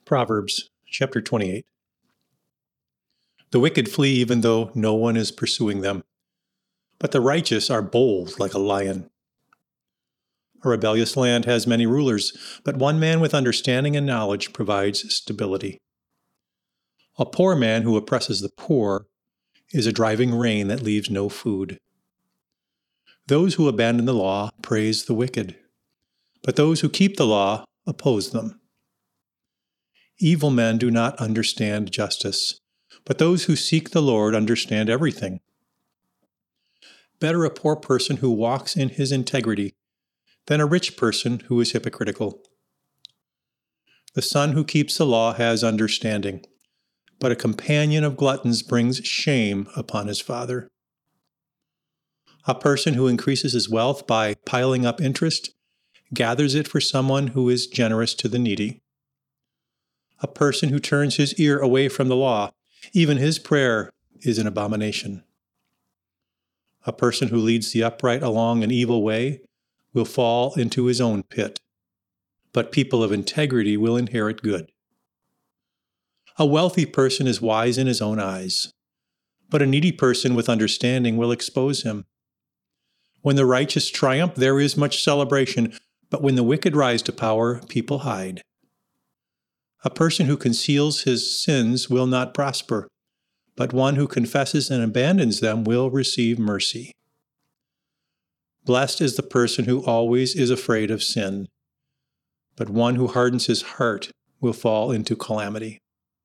Proverbs chapter 28. The wicked flee even though no one is pursuing them, but the righteous are bold like a lion. A rebellious land has many rulers, but one man with understanding and knowledge provides stability. A poor man who oppresses the poor is a driving rain that leaves no food. Those who abandon the law praise the wicked, but those who keep the law oppose them. Evil men do not understand justice, but those who seek the Lord understand everything. Better a poor person who walks in his integrity than a rich person who is hypocritical. The son who keeps the law has understanding, but a companion of gluttons brings shame upon his father. A person who increases his wealth by piling up interest gathers it for someone who is generous to the needy. A person who turns his ear away from the law, even his prayer is an abomination. A person who leads the upright along an evil way will fall into his own pit, but people of integrity will inherit good. A wealthy person is wise in his own eyes, but a needy person with understanding will expose him. When the righteous triumph, there is much celebration, but when the wicked rise to power, people hide. A person who conceals his sins will not prosper, but one who confesses and abandons them will receive mercy. Blessed is the person who always is afraid of sin, but one who hardens his heart will fall into calamity.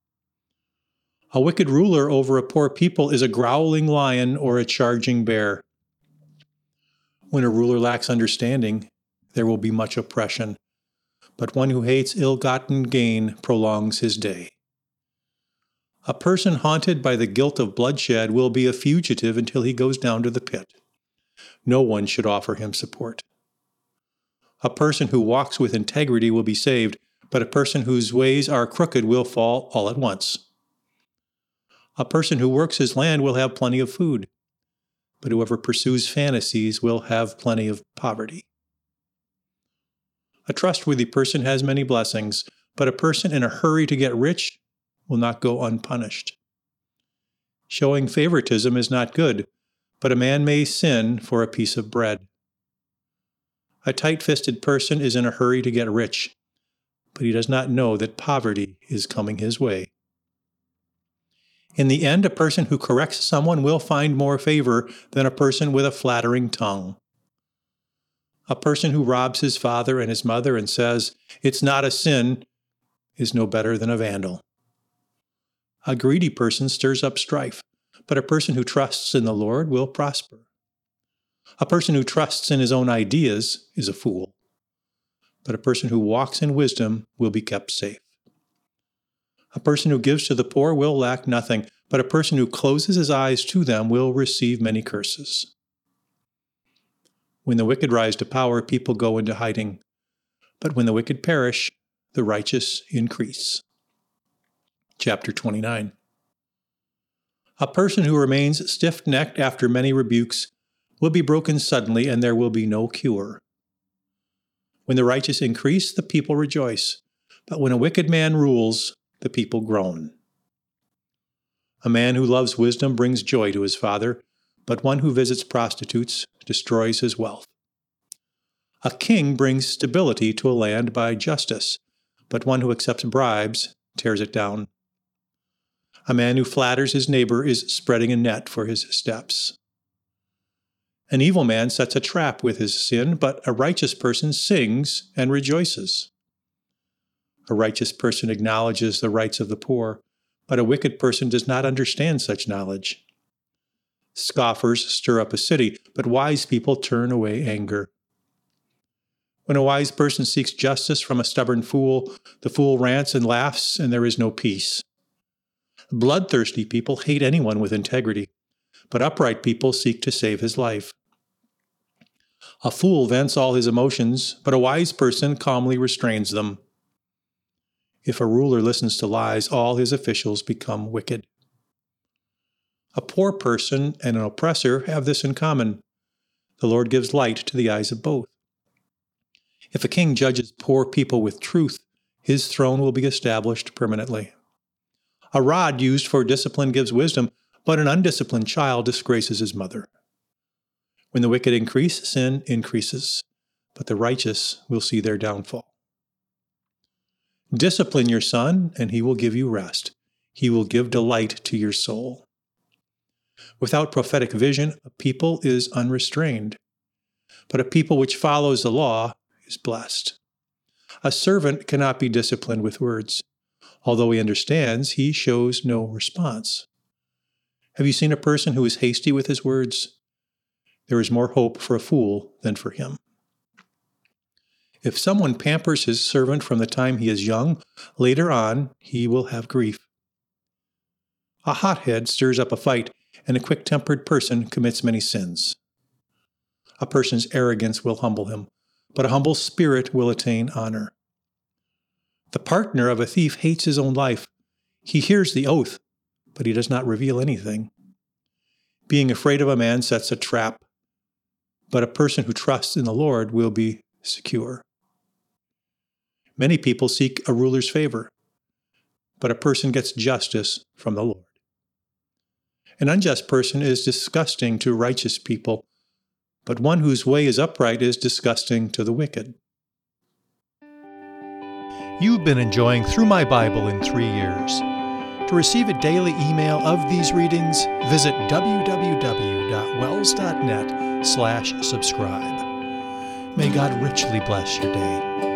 A wicked ruler over a poor people is a growling lion or a charging bear. When a ruler lacks understanding, there will be much oppression, but one who hates ill-gotten gain prolongs his day. A person haunted by the guilt of bloodshed will be a fugitive until he goes down to the pit. No one should offer him support. A person who walks with integrity will be saved, but a person whose ways are crooked will fall all at once. A person who works his land will have plenty of food, but whoever pursues fantasies will have plenty of poverty. A trustworthy person has many blessings, but a person in a hurry to get rich will not go unpunished. Showing favoritism is not good, but a man may sin for a piece of bread. A tight-fisted person is in a hurry to get rich, but he does not know that poverty is coming his way. In the end, a person who corrects someone will find more favor than a person with a flattering tongue. A person who robs his father and his mother and says, "It's not a sin," is no better than a vandal. A greedy person stirs up strife, but a person who trusts in the Lord will prosper. A person who trusts in his own ideas is a fool, but a person who walks in wisdom will be kept safe. A person who gives to the poor will lack nothing, but a person who closes his eyes to them will receive many curses. When the wicked rise to power, people go into hiding, but when the wicked perish, the righteous increase. Chapter 29. A person who remains stiff-necked after many rebukes will be broken suddenly, and there will be no cure. When the righteous increase, the people rejoice, but when a wicked man rules, the people groan. A man who loves wisdom brings joy to his father, but one who visits prostitutes destroys his wealth. A king brings stability to a land by justice, but one who accepts bribes tears it down. A man who flatters his neighbor is spreading a net for his steps. An evil man sets a trap with his sin, but a righteous person sings and rejoices. A righteous person acknowledges the rights of the poor, but a wicked person does not understand such knowledge. Scoffers stir up a city, but wise people turn away anger. When a wise person seeks justice from a stubborn fool, the fool rants and laughs, and there is no peace. Bloodthirsty people hate anyone with integrity, but upright people seek to save his life. A fool vents all his emotions, but a wise person calmly restrains them. If a ruler listens to lies, all his officials become wicked. A poor person and an oppressor have this in common. The Lord gives light to the eyes of both. If a king judges poor people with truth, his throne will be established permanently. A rod used for discipline gives wisdom, but an undisciplined child disgraces his mother. When the wicked increase, sin increases, but the righteous will see their downfall. Discipline your son, and he will give you rest. He will give delight to your soul. Without prophetic vision, a people is unrestrained, but a people which follows the law is blessed. A servant cannot be disciplined with words. Although he understands, he shows no response. Have you seen a person who is hasty with his words? There is more hope for a fool than for him. If someone pampers his servant from the time he is young, later on he will have grief. A hothead stirs up a fight, and a quick-tempered person commits many sins. A person's arrogance will humble him, but a humble spirit will attain honor. The partner of a thief hates his own life. He hears the oath, but he does not reveal anything. Being afraid of a man sets a trap, but a person who trusts in the Lord will be secure. Many people seek a ruler's favor, but a person gets justice from the Lord. An unjust person is disgusting to righteous people, but one whose way is upright is disgusting to the wicked. You've been enjoying Through My Bible in 3 Years. To receive a daily email of these readings, visit www.wells.net/subscribe. May God richly bless your day.